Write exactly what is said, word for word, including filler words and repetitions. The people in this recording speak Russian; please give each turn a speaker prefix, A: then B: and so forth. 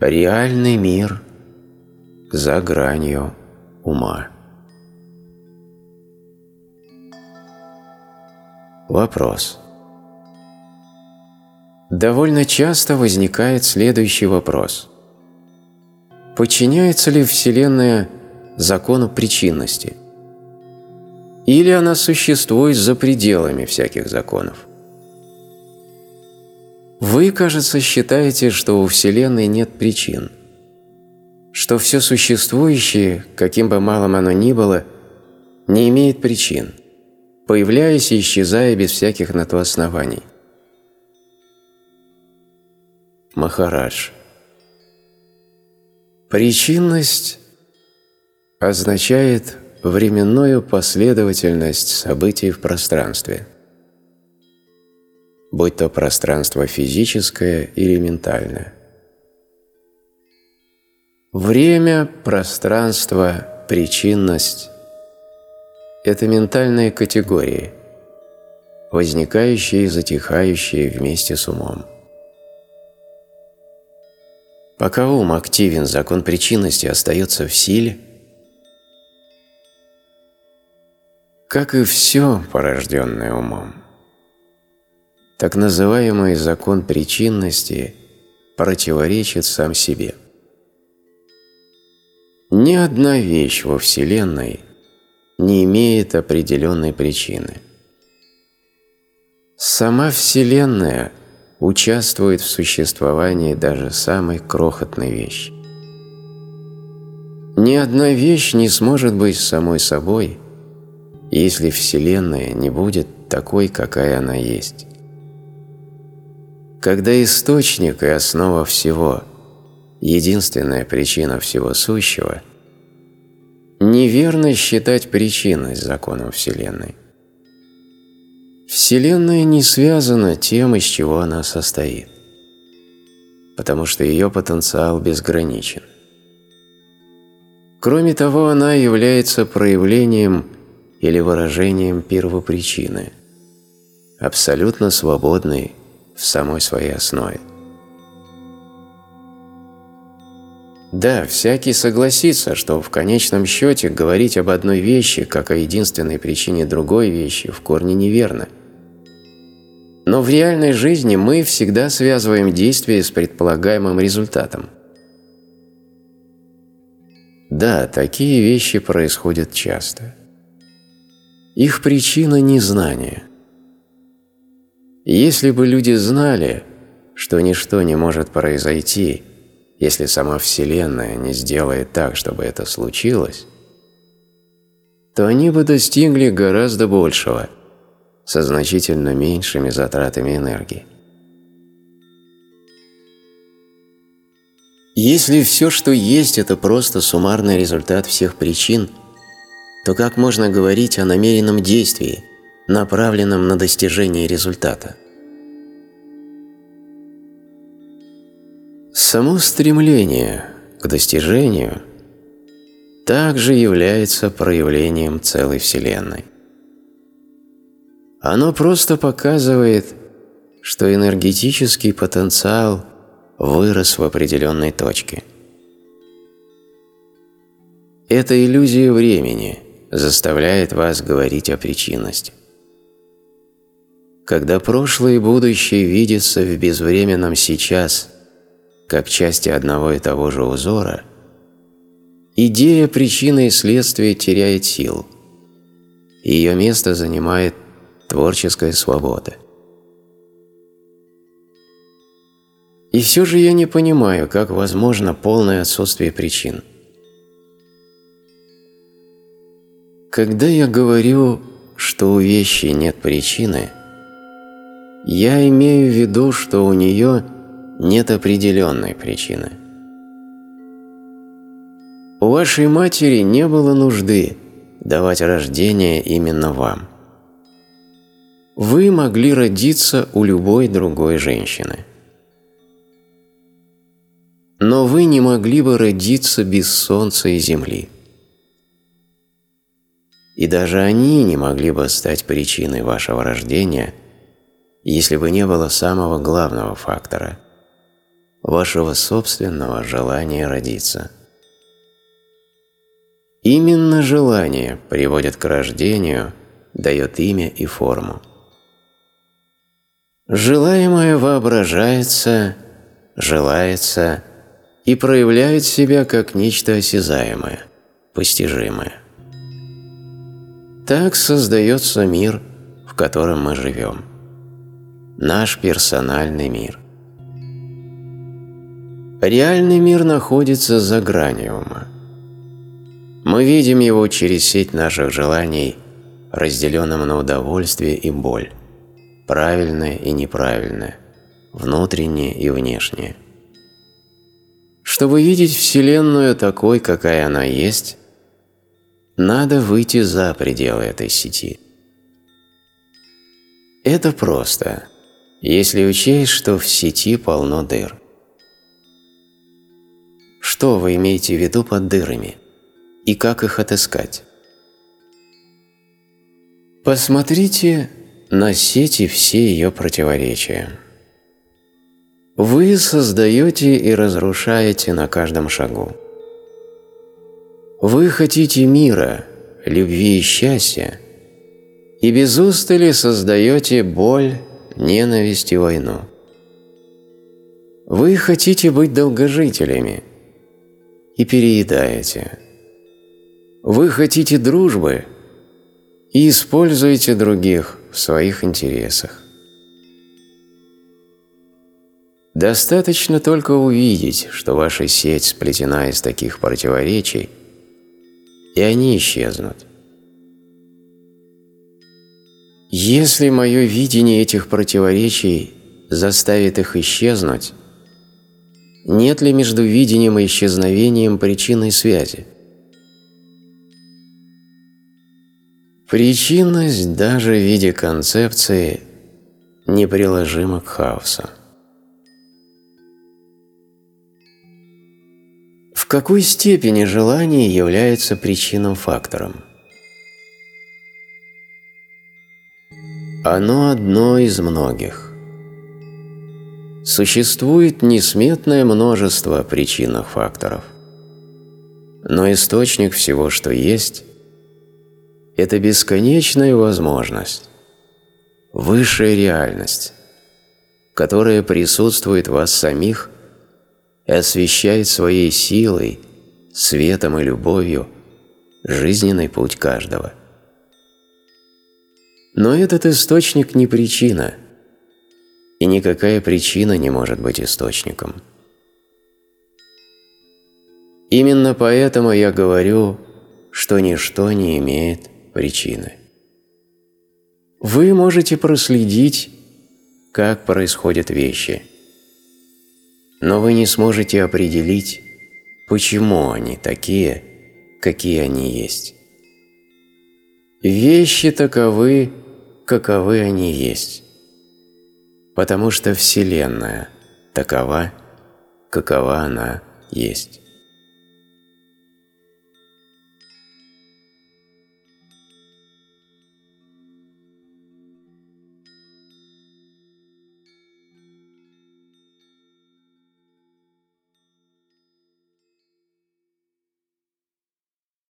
A: реальный мир за гранью ума. Вопрос. Довольно часто возникает следующий вопрос. Подчиняется ли Вселенная закону причинности? Или она существует за пределами всяких законов? Вы, кажется, считаете, что у Вселенной нет причин, что все существующее, каким бы малым оно ни было, не имеет причин, появляясь и исчезая без всяких на то оснований. Махарадж. Причинность означает временную последовательность событий в пространстве, будь то пространство физическое или ментальное. Время, пространство, причинность – это ментальные категории, возникающие и затихающие вместе с умом. Пока ум активен, закон причинности остается в силе. Как и все, порожденное умом, так называемый закон причинности противоречит сам себе. Ни одна вещь во Вселенной не имеет определенной причины. Сама Вселенная участвует в существовании даже самой крохотной вещи. Ни одна вещь не сможет быть самой собой, если Вселенная не будет такой, какая она есть. Когда источник и основа всего – единственная причина всего сущего, неверно считать причинность законом Вселенной. Вселенная не связана тем, из чего она состоит, потому что ее потенциал безграничен. Кроме того, она является проявлением или выражением первопричины, абсолютно свободной в самой своей основе. Да, всякий согласится, что в конечном счете говорить об одной вещи, как о единственной причине другой вещи, в корне неверно. Но в реальной жизни мы всегда связываем действие с предполагаемым результатом. Да, такие вещи происходят часто. Их причина – незнание. Если бы люди знали, что ничто не может произойти, если сама Вселенная не сделает так, чтобы это случилось, то они бы достигли гораздо большего, со значительно меньшими затратами энергии. Если все, что есть, это просто суммарный результат всех причин, то как можно говорить о намеренном действии, направленном на достижение результата? Само стремление к достижению также является проявлением целой Вселенной. Оно просто показывает, что энергетический потенциал вырос в определенной точке. Эта иллюзия времени заставляет вас говорить о причинности. Когда прошлое и будущее видятся в безвременном сейчас как части одного и того же узора, идея причины и следствия теряет силу. Ее место занимает творческая свобода. И все же я не понимаю, как возможно полное отсутствие причин. Когда я говорю, что у вещи нет причины, я имею в виду, что у нее нет определенной причины. У вашей матери не было нужды давать рождение именно вам. Вы могли родиться у любой другой женщины. Но вы не могли бы родиться без солнца и земли. И даже они не могли бы стать причиной вашего рождения, если бы не было самого главного фактора – вашего собственного желания родиться. Именно желание приводит к рождению, дает имя и форму. Желаемое воображается, желается и проявляет себя как нечто осязаемое, постижимое. Так создается мир, в котором мы живем. Наш персональный мир. Реальный мир находится за гранью ума. Мы видим его через сеть наших желаний, разделенным на удовольствие и боль, правильное и неправильное, внутреннее и внешнее. Чтобы видеть Вселенную такой, какая она есть, надо выйти за пределы этой сети. Это просто, если учесть, что в сети полно дыр. Что вы имеете в виду под дырами? И как их отыскать? Посмотрите на сеть и все ее противоречия. Вы создаете и разрушаете на каждом шагу. Вы хотите мира, любви и счастья, и без устали создаете боль, ненависть и войну. Вы хотите быть долгожителями и переедаете. Вы хотите дружбы и используете других в своих интересах. Достаточно только увидеть, что ваша сеть сплетена из таких противоречий, и они исчезнут. Если мое видение этих противоречий заставит их исчезнуть, нет ли между видением и исчезновением причинной связи? Причинность даже в виде концепции неприложима к хаосу. В какой степени желание является причинным фактором? Оно одно из многих. Существует несметное множество причинных факторов, но источник всего, что есть, это бесконечная возможность, высшая реальность, которая присутствует в вас самих и освещает своей силой, светом и любовью жизненный путь каждого. Но этот источник не причина, и никакая причина не может быть источником. Именно поэтому я говорю, что ничто не имеет причины. Вы можете проследить, как происходят вещи, но вы не сможете определить, почему они такие, какие они есть. Вещи таковы, каковы они есть, потому что Вселенная такова, какова она есть.